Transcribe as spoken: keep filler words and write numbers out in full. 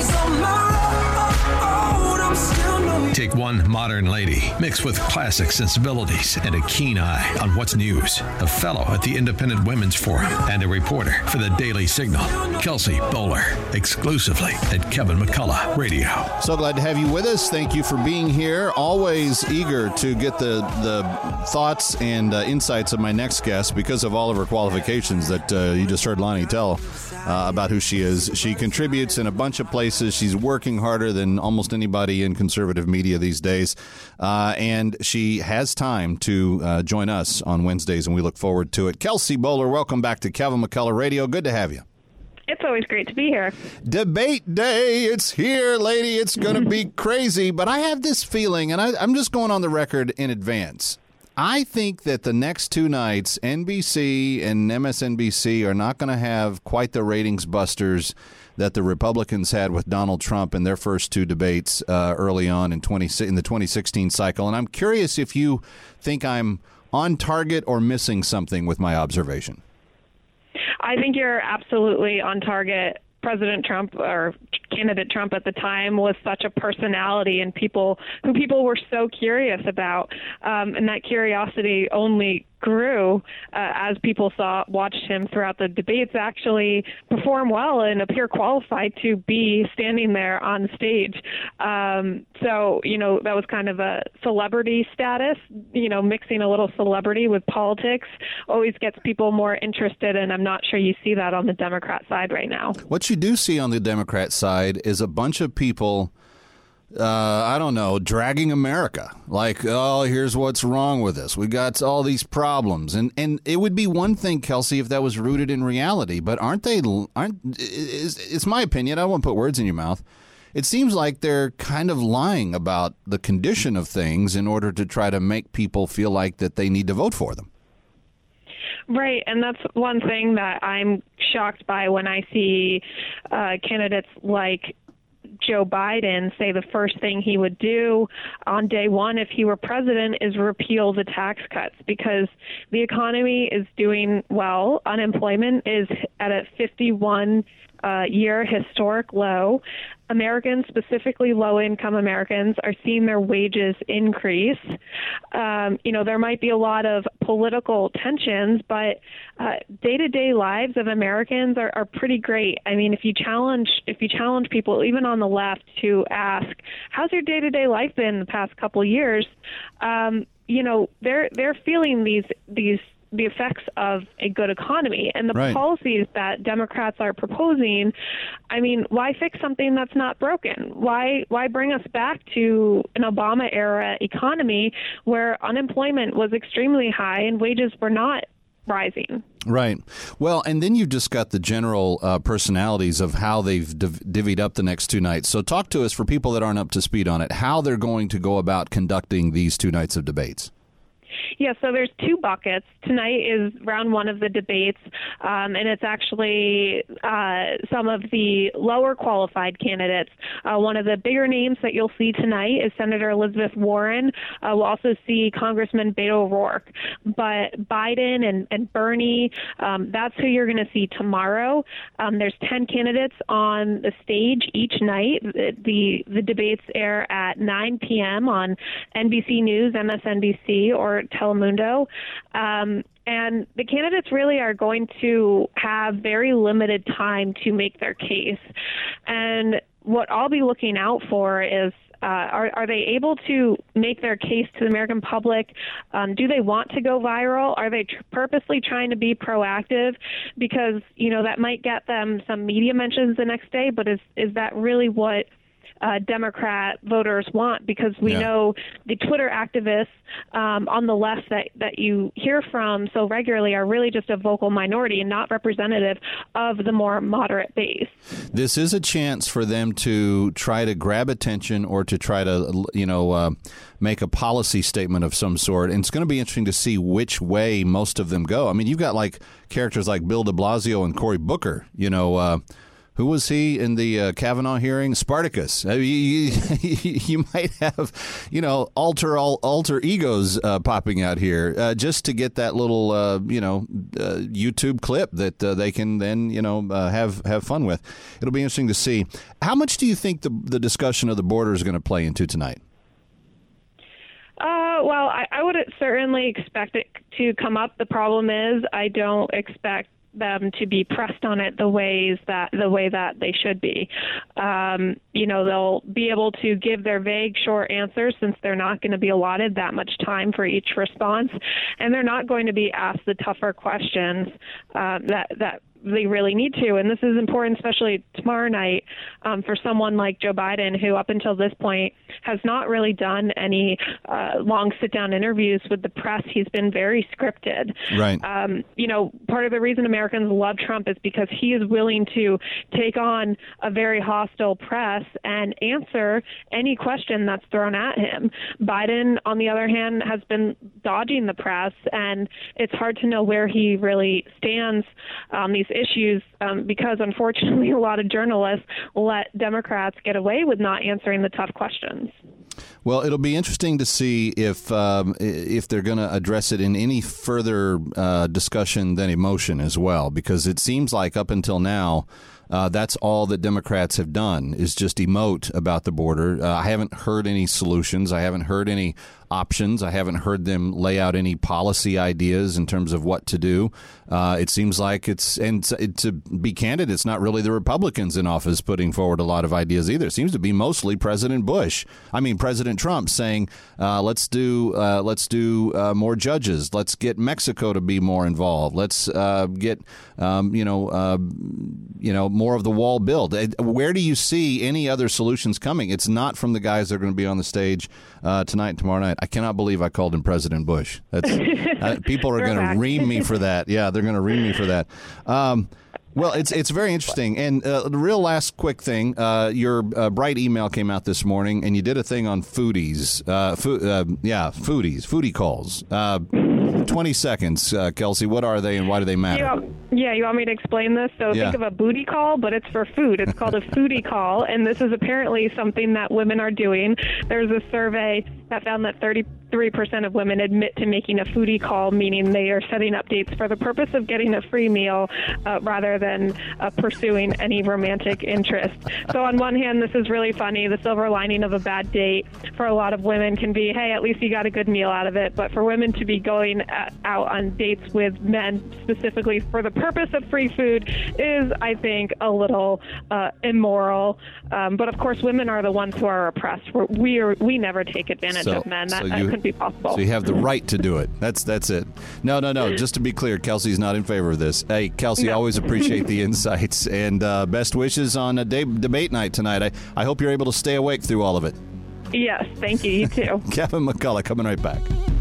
Take one modern lady, mixed with classic sensibilities and a keen eye on what's news. A fellow at the Independent Women's Forum and a reporter for the Daily Signal. Kelsey Bolar, exclusively at Kevin McCullough Radio. So glad to have you with us. Thank you for being here. Always eager to get the, the thoughts and uh, insights of my next guest because of all of her qualifications that uh, you just heard Lonnie tell uh, about who she is. She contributes in a bunch of places. She's working harder than almost anybody in conservative media these days, uh, and she has time to uh, join us on Wednesdays, and we look forward to it. Kelsey Bolar, welcome back to Kevin McCullough Radio. Good to have you. It's always great to be here. Debate day. It's here, lady. It's going to be crazy, but I have this feeling, and I, I'm just going on the record in advance. I think that the next two nights, N B C and M S N B C are not going to have quite the ratings busters that the Republicans had with Donald Trump in their first two debates uh, early on in twenty in the twenty sixteen cycle. And I'm curious if you think I'm on target or missing something with my observation. I think you're absolutely on target. President Trump, or candidate Trump at the time, was such a personality and people who people were so curious about. Um, and that curiosity only grew uh, as people saw watched him throughout the debates actually perform well and appear qualified to be standing there on stage. Um, so, you know, that was kind of a celebrity status, you know, mixing a little celebrity with politics always gets people more interested, and I'm not sure you see that on the Democrat side right now. What you do see on the Democrat side is a bunch of people Uh, I don't know, dragging America. Like, oh, here's what's wrong with us. We got all these problems. And and it would be one thing, Kelsey, if that was rooted in reality. But aren't they, aren't, it's, it's my opinion, I don't want to put words in your mouth. It seems like they're kind of lying about the condition of things in order to try to make people feel like that they need to vote for them. Right, and that's one thing that I'm shocked by when I see uh, candidates like Joe Biden say the first thing he would do on day one if he were president is repeal the tax cuts, because the economy is doing well. Unemployment is at a fifty-one uh, year historic low. Americans, specifically low-income Americans, are seeing their wages increase. Um, you know, there might be a lot of political tensions, but uh, day-to-day lives of Americans are, are pretty great. I mean, if you challenge if you challenge people, even on the left, to ask, "How's your day-to-day life been the past couple of years?" Um, you know, they're they're feeling these these. the effects of a good economy and the right. policies that Democrats are proposing. I mean, why fix something that's not broken? Why why bring us back to an Obama era economy where unemployment was extremely high and wages were not rising? Right. Well, and then you've just got the general uh, personalities of how they've div- divvied up the next two nights. So talk to us, for people that aren't up to speed on it, how they're going to go about conducting these two nights of debates. Yeah, so there's two buckets. Tonight is round one of the debates, um, and it's actually uh, some of the lower qualified candidates. Uh, one of the bigger names that you'll see tonight is Senator Elizabeth Warren. Uh, we'll also see Congressman Beto O'Rourke. But Biden and, and Bernie, um, that's who you're going to see tomorrow. Um, there's ten candidates on the stage each night. The, the, the debates air at nine p.m. on N B C News, M S N B C, or Telemundo. Um, and the candidates really are going to have very limited time to make their case. And what I'll be looking out for is, uh, are, are they able to make their case to the American public? Um, do they want to go viral? Are they tr- purposely trying to be proactive? Because, you know, that might get them some media mentions the next day, but is, is that really what Uh, Democrat voters want? Because we yeah. know the Twitter activists um, on the left that, that you hear from so regularly are really just a vocal minority and not representative of the more moderate base. This is a chance for them to try to grab attention or to try to, you know, uh, make a policy statement of some sort. And it's going to be interesting to see which way most of them go. I mean, you've got like characters like Bill de Blasio and Cory Booker, you know, uh, Who was he in the uh, Kavanaugh hearing? Spartacus. Uh, you, you, you might have, you know, alter all alter egos uh, popping out here uh, just to get that little, uh, you know, uh, YouTube clip that uh, they can then, you know, uh, have have fun with. It'll be interesting to see. How much do you think the the discussion of the border is going to play into tonight? Uh, well, I, I would certainly expect it to come up. The problem is I don't expect them to be pressed on it the ways that the way that they should be. Um, you know, they'll be able to give their vague, short answers since they're not going to be allotted that much time for each response, and they're not going to be asked the tougher questions uh, that that. they really need to. And this is important, especially tomorrow night, um, for someone like Joe Biden, who up until this point has not really done any uh, long sit-down interviews with the press. He's been very scripted. Right. Um, you know, part of the reason Americans love Trump is because he is willing to take on a very hostile press and answer any question that's thrown at him. Biden, on the other hand, has been dodging the press, and it's hard to know where he really stands on these issues um, because, unfortunately, a lot of journalists let Democrats get away with not answering the tough questions. Well, it'll be interesting to see if um, if they're going to address it in any further uh, discussion than emotion as well, because it seems like up until now, Uh, that's all that Democrats have done is just emote about the border. Uh, I haven't heard any solutions. I haven't heard any options. I haven't heard them lay out any policy ideas in terms of what to do. Uh, it seems like it's, and to be candid, it's not really the Republicans in office putting forward a lot of ideas either. It seems to be mostly President Bush. I mean, President Trump saying, uh, let's do uh, let's do uh, more judges. Let's get Mexico to be more involved. Let's uh, get, um, you know, uh, you know, more of the wall build. Where do you see any other solutions coming? It's not from the guys that are going to be on the stage uh, tonight and tomorrow night. I cannot believe I called him President Bush. That's, uh, people are going to ream me for that. Yeah, they're going to ream me for that. Um, well, it's it's very interesting. And uh, the real last quick thing, uh, your uh, Bright email came out this morning, and you did a thing on foodies. Uh, fo- uh, yeah, foodies, foodie calls. Uh, twenty seconds, uh, Kelsey. What are they and why do they matter? You want, yeah, you want me to explain this? So yeah. Think of a booty call, but it's for food. It's called a foodie call, and this is apparently something that women are doing. There's a survey that found that thirty-three percent of women admit to making a foodie call, meaning they are setting up dates for the purpose of getting a free meal uh, rather than uh, pursuing any romantic interest. So on one hand, this is really funny. The silver lining of a bad date for a lot of women can be, hey, at least you got a good meal out of it. But for women to be going out on dates with men specifically for the purpose of free food is, I think, a little uh, immoral. Um, but of course, women are the ones who are oppressed. We're, we are we never take advantage so, of men. That, so that you, couldn't be possible. So you have the right to do it. That's that's it. No, no, no. Just to be clear, Kelsey's not in favor of this. Hey, Kelsey, no. always appreciate the insights and uh, best wishes on a day, debate night tonight. I, I hope you're able to stay awake through all of it. Yes, thank you. You too. Kevin McCullough coming right back.